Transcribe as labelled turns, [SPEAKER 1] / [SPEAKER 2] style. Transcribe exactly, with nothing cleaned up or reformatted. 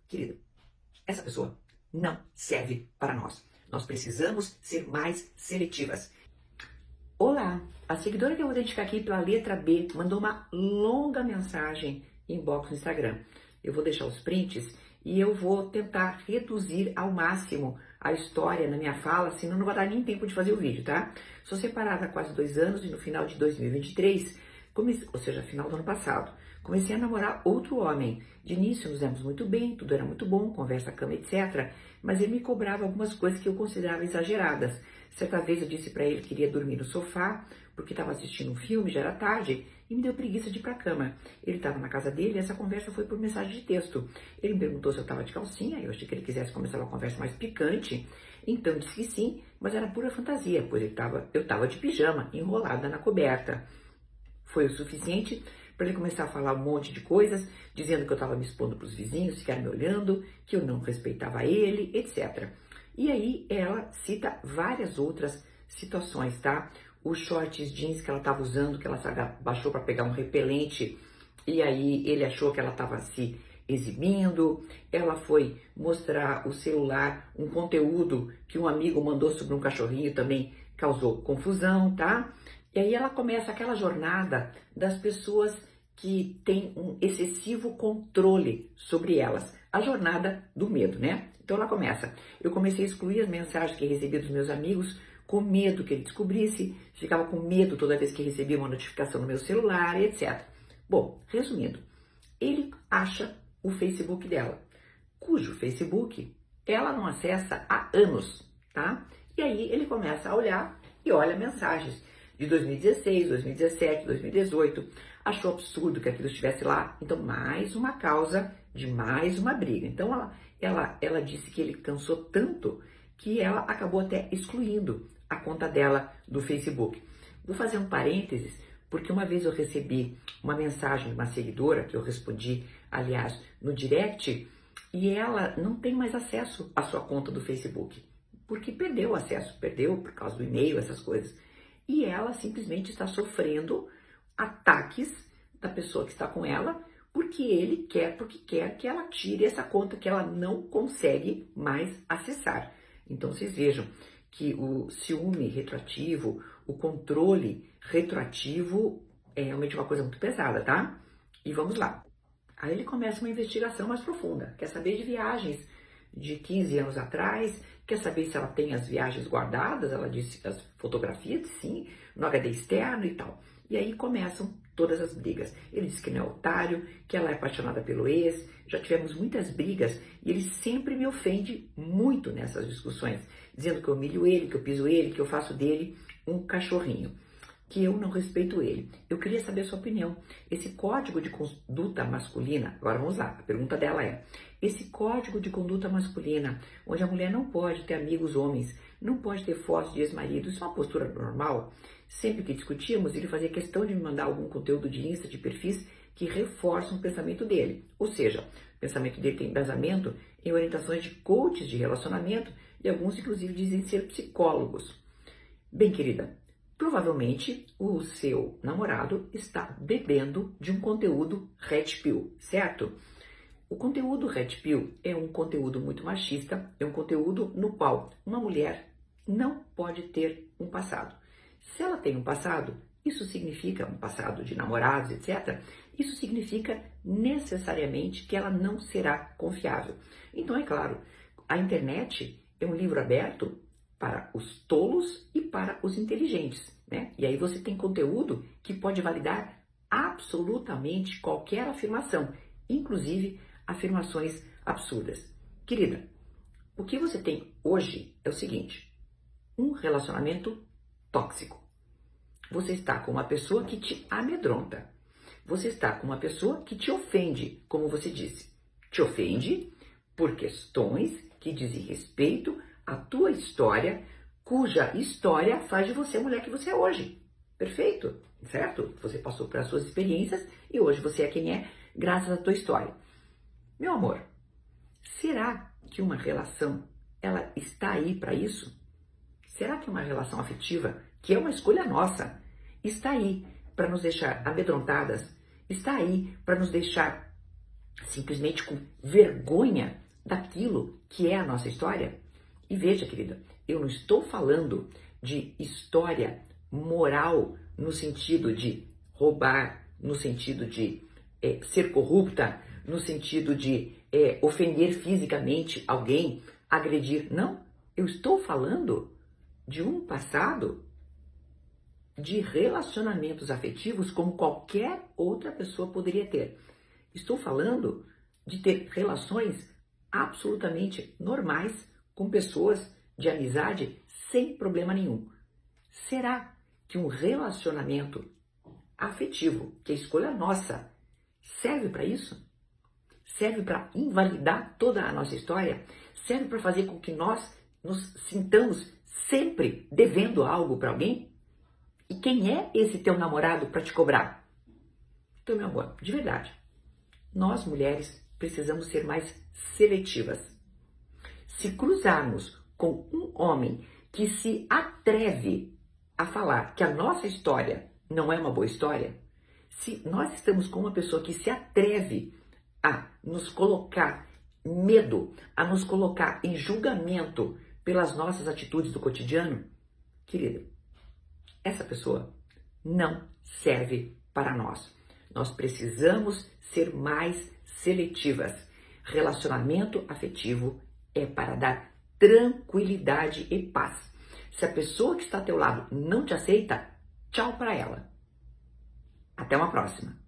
[SPEAKER 1] Querido, essa pessoa não serve para nós. Nós precisamos ser mais seletivas. Olá, a seguidora que eu vou identificar aqui pela letra B mandou uma longa mensagem inbox no Instagram. Eu vou deixar os prints e eu vou tentar reduzir ao máximo a história na minha fala, senão não vai dar nem tempo de fazer o vídeo, tá? Sou separada há quase dois anos e no final de dois mil e vinte e três, comece... ou seja, final do ano passado, comecei a namorar outro homem. De início nos demos muito bem, tudo era muito bom, conversa, cama, etcétera. Mas ele me cobrava algumas coisas que eu considerava exageradas. Certa vez eu disse para ele que queria dormir no sofá, porque estava assistindo um filme, já era tarde, e me deu preguiça de ir para a cama. Ele estava na casa dele e essa conversa foi por mensagem de texto. Ele me perguntou se eu estava de calcinha, eu achei que ele quisesse começar uma conversa mais picante, então disse que sim, mas era pura fantasia, pois ele tava, eu estava de pijama, enrolada na coberta. Foi o suficiente para ele começar a falar um monte de coisas, dizendo que eu estava me expondo para os vizinhos, ficaram me olhando, que eu não respeitava ele, etcétera. E aí ela cita várias outras situações, tá? Os shorts jeans que ela estava usando, que ela se abaixou para pegar um repelente, e aí ele achou que ela estava se exibindo. Ela foi mostrar o celular, um conteúdo que um amigo mandou sobre um cachorrinho, também causou confusão, tá? E aí ela começa aquela jornada das pessoas que têm um excessivo controle sobre elas. A jornada do medo, né? Então ela começa. Eu comecei a excluir as mensagens que recebia dos meus amigos, com medo que ele descobrisse, ficava com medo toda vez que recebia uma notificação no meu celular, etcétera. Bom, resumindo, ele acha o Facebook dela, cujo Facebook ela não acessa há anos, tá? E aí ele começa a olhar e olha mensagens de dois mil e dezesseis, dois mil e dezessete, dois mil e dezoito, achou absurdo que aquilo estivesse lá, então mais uma causa de mais uma briga. Então ela, ela, ela disse que ele cansou tanto que ela acabou até excluindo a conta dela do Facebook. Vou fazer um parênteses, porque uma vez eu recebi uma mensagem de uma seguidora, que eu respondi, aliás, no direct, e ela não tem mais acesso à sua conta do Facebook, porque perdeu o acesso, perdeu por causa do e-mail, essas coisas. E ela simplesmente está sofrendo ataques da pessoa que está com ela, porque ele quer, porque quer que ela tire essa conta que ela não consegue mais acessar. Então vocês vejam que o ciúme retroativo, o controle retroativo é realmente uma coisa muito pesada, tá? E vamos lá. Aí ele começa uma investigação mais profunda, quer saber de viagens de quinze anos atrás, quer saber se ela tem as viagens guardadas, ela disse as fotografias, sim, no H D externo e tal. E aí começam todas as brigas. Ele diz que não é otário, que ela é apaixonada pelo ex, já tivemos muitas brigas e ele sempre me ofende muito nessas discussões, dizendo que eu humilho ele, que eu piso ele, que eu faço dele um cachorrinho, que eu não respeito ele. Eu queria saber a sua opinião. Esse código de conduta masculina, agora vamos lá, a pergunta dela é, esse código de conduta masculina, onde a mulher não pode ter amigos homens, não pode ter fotos de ex-marido, isso é uma postura normal? Sempre que discutíamos, ele fazia questão de me mandar algum conteúdo de Insta, de perfis, que reforçam o pensamento dele. Ou seja, o pensamento dele tem embasamento em orientações de coaches de relacionamento e alguns, inclusive, dizem ser psicólogos. Bem, querida, provavelmente o seu namorado está bebendo de um conteúdo Red Pill, certo? O conteúdo Red Pill é um conteúdo muito machista, é um conteúdo no qual uma mulher não pode ter um passado. Se ela tem um passado, isso significa um passado de namorados, etcétera. Isso significa necessariamente que ela não será confiável. Então, é claro, a internet é um livro aberto para os tolos e para os inteligentes, né? E aí você tem conteúdo que pode validar absolutamente qualquer afirmação, inclusive afirmações absurdas. Querida, o que você tem hoje é o seguinte, um relacionamento tóxico. Você está com uma pessoa que te amedronta. Você está com uma pessoa que te ofende, como você disse. Te ofende por questões que dizem respeito à tua história, cuja história faz de você a mulher que você é hoje. Perfeito, certo? Você passou pelas suas experiências e hoje você é quem é, graças à tua história. Meu amor, será que uma relação, ela está aí para isso? Será que uma relação afetiva, que é uma escolha nossa, está aí para nos deixar amedrontadas? Está aí para nos deixar simplesmente com vergonha daquilo que é a nossa história. E veja, querida, eu não estou falando de história moral no sentido de roubar, no sentido de é, ser corrupta, no sentido de é, ofender fisicamente alguém, agredir. Não, eu estou falando de um passado de relacionamentos afetivos como qualquer outra pessoa poderia ter. Estou falando de ter relações absolutamente normais com pessoas de amizade sem problema nenhum. Será que um relacionamento afetivo, que é a escolha nossa, serve para isso? Serve para invalidar toda a nossa história? Serve para fazer com que nós nos sintamos sempre devendo algo para alguém? E quem é esse teu namorado para te cobrar? Então, meu amor, de verdade, nós mulheres precisamos ser mais seletivas. Se cruzarmos com um homem que se atreve a falar que a nossa história não é uma boa história, se nós estamos com uma pessoa que se atreve a nos colocar medo, a nos colocar em julgamento pelas nossas atitudes do cotidiano, querida, essa pessoa não serve para nós. Nós precisamos ser mais seletivas. Relacionamento afetivo é para dar tranquilidade e paz. Se a pessoa que está ao teu lado não te aceita, tchau para ela. Até uma próxima.